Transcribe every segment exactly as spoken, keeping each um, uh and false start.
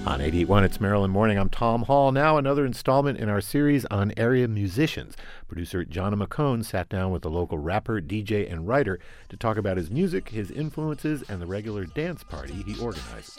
On eighty-eight point one, it's Maryland Morning. I'm Tom Hall. Now another installment in our series on area musicians. Producer John McCone sat down with a local rapper, D J, and writer to talk about his music, his influences, and the regular dance party he organizes.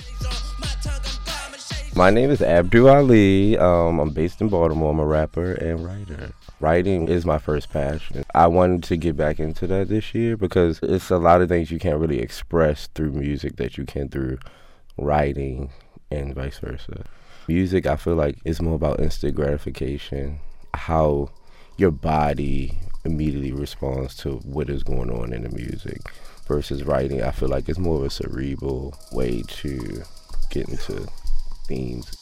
My name is Abdul Ali. Um, I'm based in Baltimore. I'm a rapper and writer. Writing is my first passion. I wanted to get back into that this year because it's a lot of things you can't really express through music that you can through writing, and vice versa. Music, I feel like, is more about instant gratification, how your body immediately responds to what is going on in the music, versus writing, I feel like it's more of a cerebral way to get into themes.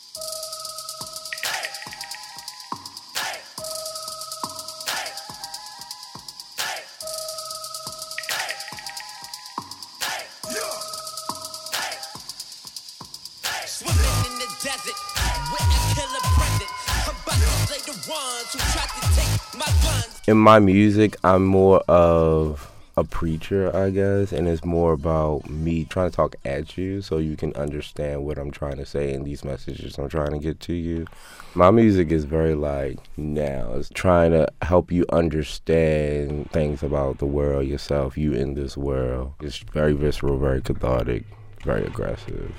In my music, I'm more of a preacher, I guess, and it's more about me trying to talk at you so you can understand what I'm trying to say in these messages I'm trying to get to you. My music is very like now. It's trying to help you understand things about the world, yourself, you in this world. It's very visceral, very cathartic, very aggressive.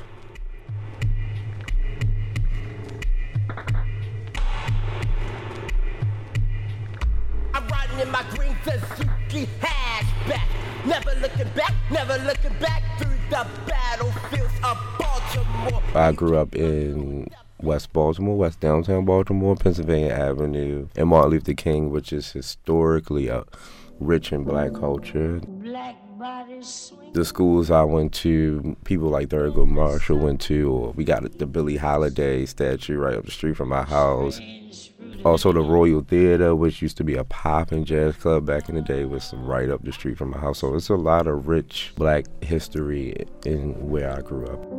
In my green Suzuki hatchback, never looking back, never looking back through the battlefields of Baltimore. I grew up in West Baltimore, West downtown Baltimore, Pennsylvania Avenue, and Martin Luther King, which is historically a rich in black culture. Black bodies. The schools I went to, people like Thurgood Marshall went to, or we got the Billie Holiday statue right up the street from my house. Also the Royal Theater, which used to be a pop and jazz club back in the day, was right up the street from my house. So it's a lot of rich black history in where I grew up.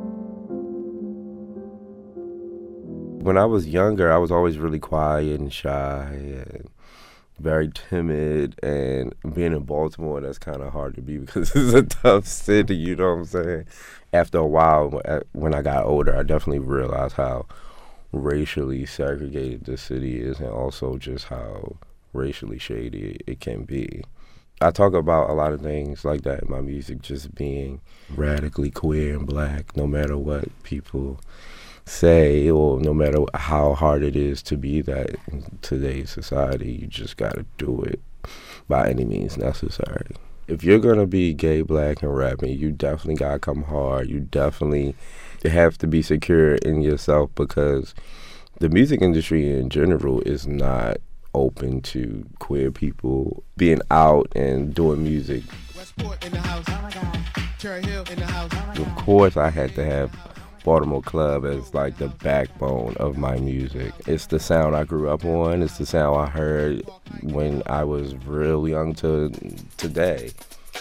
When I was younger, I was always really quiet and shy and very timid, and being in Baltimore, that's kind of hard to be because it's a tough city, you know what I'm saying? After a while, when I got older, I definitely realized how racially segregated the city is, and also just how racially shady it can be. I talk about a lot of things like that in my music, just being radically queer and black, no matter what people say, or no matter how hard it is to be that in today's society. You just gotta do it by any means necessary. If you're gonna be gay, black, and rapping, you definitely gotta come hard. You definitely have to be secure in yourself, because the music industry in general is not open to queer people being out and doing music. Westport in the house. Oh my God. Cherry Hill in the house. Oh my God. Of course, I had to have Baltimore Club as like the backbone of my music. It's the sound I grew up on. It's the sound I heard when I was real young to today.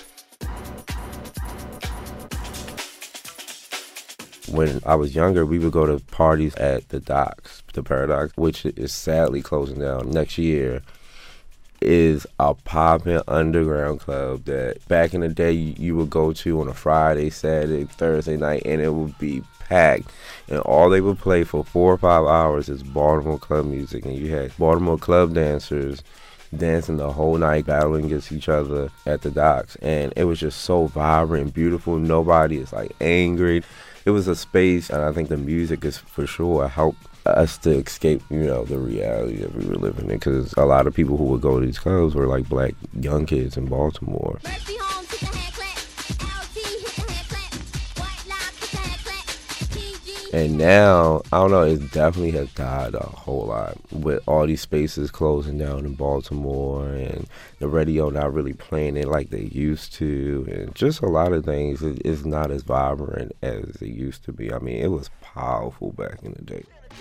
When I was younger, we would go to parties at the Docks. The Paradox, which is sadly closing down next year, is a poppin' underground club that back in the day you would go to on a Friday, Saturday, Thursday night, and it would be packed. And all they would play for four or five hours is Baltimore club music. And you had Baltimore club dancers dancing the whole night, battling against each other at the Docks. And it was just so vibrant and beautiful. Nobody is like angry. It was a space, and I think the music is for sure helped us to escape, you know, the reality that we were living in, because a lot of people who would go to these clubs were like black young kids in Baltimore. And now, I don't know, it definitely has died a whole lot with all these spaces closing down in Baltimore and the radio not really playing it like they used to, and just a lot of things. It, it's not as vibrant as it used to be. I mean, it was powerful back in the day.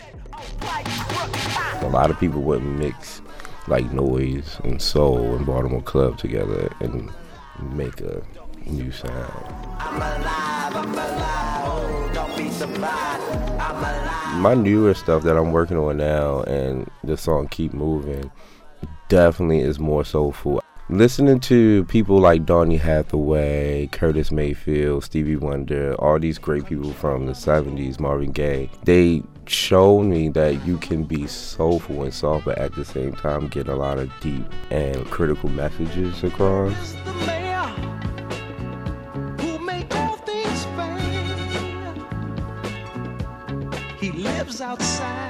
A lot of people would mix like noise and soul and Baltimore club together and make a new sound. I'm alive, I'm alive. Oh, don't be surprised. I'm alive. My newer stuff that I'm working on now, and the song Keep Moving, definitely is more soulful. listening to people like Donny Hathaway, Curtis Mayfield, Stevie Wonder, all these great people from the seventies, Marvin Gaye, they showed me that you can be soulful and soft, but at the same time get a lot of deep and critical messages across. The mayor who made all things fair. He lives outside.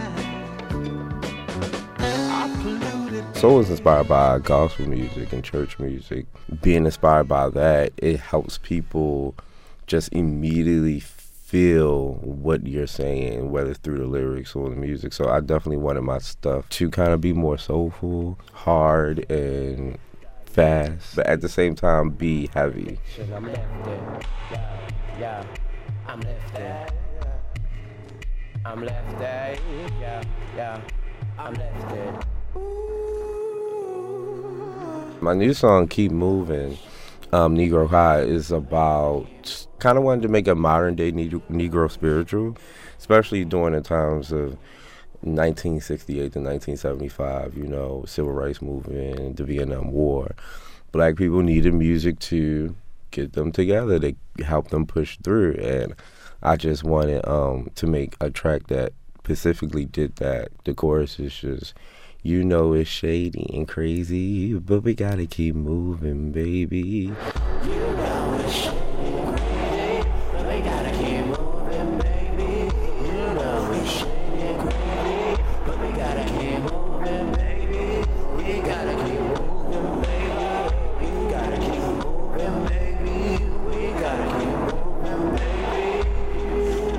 I polluted. So I was inspired by gospel music and church music. Being inspired by that, it helps people just immediately feel what you're saying, whether through the lyrics or the music. So I definitely wanted my stuff to kind of be more soulful, hard, and fast, but at the same time be heavy. Shit, I'm lifted. Yeah, yeah. I'm lifted. I'm lifted. Yeah, yeah. I'm lifted. My new song, Keep Moving, um, Negro High, is about, kind of wanted to make a modern day Negro, Negro spiritual, especially during the times of nineteen sixty-eight to nineteen seventy-five, you know, civil rights movement, the Vietnam War. Black people needed music to get them together, to help them push through. And I just wanted um, to make a track that specifically did that. The chorus is just, you know it's shady and crazy, but we gotta keep moving, baby. You know it's shady and crazy, but we gotta keep moving, baby. You know it's shady and crazy, but we gotta keep moving, baby. We gotta keep moving, baby. We gotta keep moving, baby. We gotta keep moving, baby.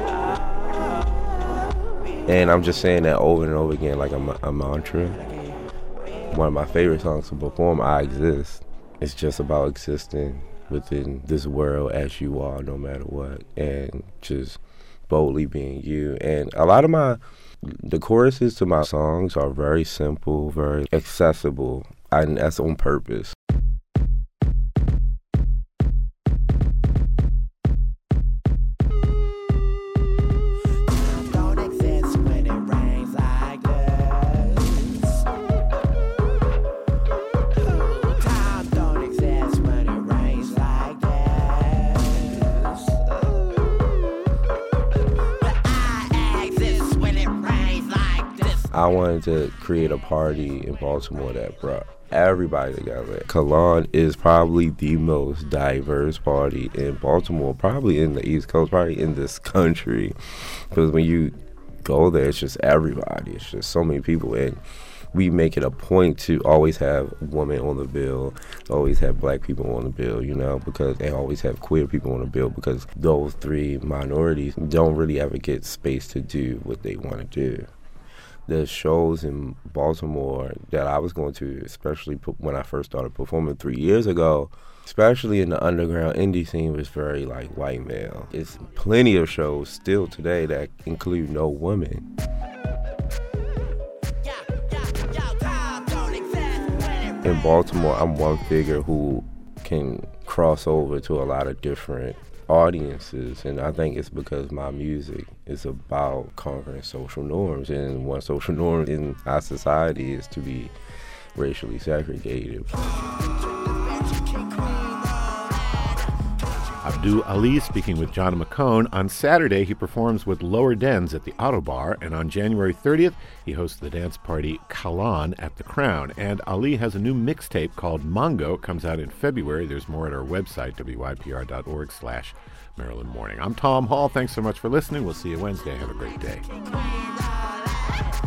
Ah. And I'm just saying that over and over again like a, a mantra. One of my favorite songs to perform, I Exist. It's just about existing within this world as you are, no matter what, and just boldly being you. And a lot of my, the choruses to my songs are very simple, very accessible, and that's on purpose. I wanted to create a party in Baltimore that brought everybody together. Kalon is probably the most diverse party in Baltimore, probably in the East Coast, probably in this country. Because when you go there, it's just everybody. It's just so many people. And we make it a point to always have women on the bill, always have black people on the bill, you know, because they always have queer people on the bill, because those three minorities don't really ever get space to do what they want to do. The shows in Baltimore that I was going to, especially when I first started performing three years ago, especially in the underground indie scene, was very like white male. It's plenty of shows still today that include no women. In Baltimore, I'm one figure who can cross over to a lot of different audiences, and I think it's because my music is about conquering social norms, and one social norm in our society is to be racially segregated. Abdul Ali speaking with John McCone. On Saturday, he performs with Lower Dens at the Auto Bar, and on January thirtieth, he hosts the dance party Kalon at the Crown. And Ali has a new mixtape called Mongo. It comes out in February. There's more at our website, W Y P R dot org slash Maryland Morning. I'm Tom Hall. Thanks so much for listening. We'll see you Wednesday. Have a great day.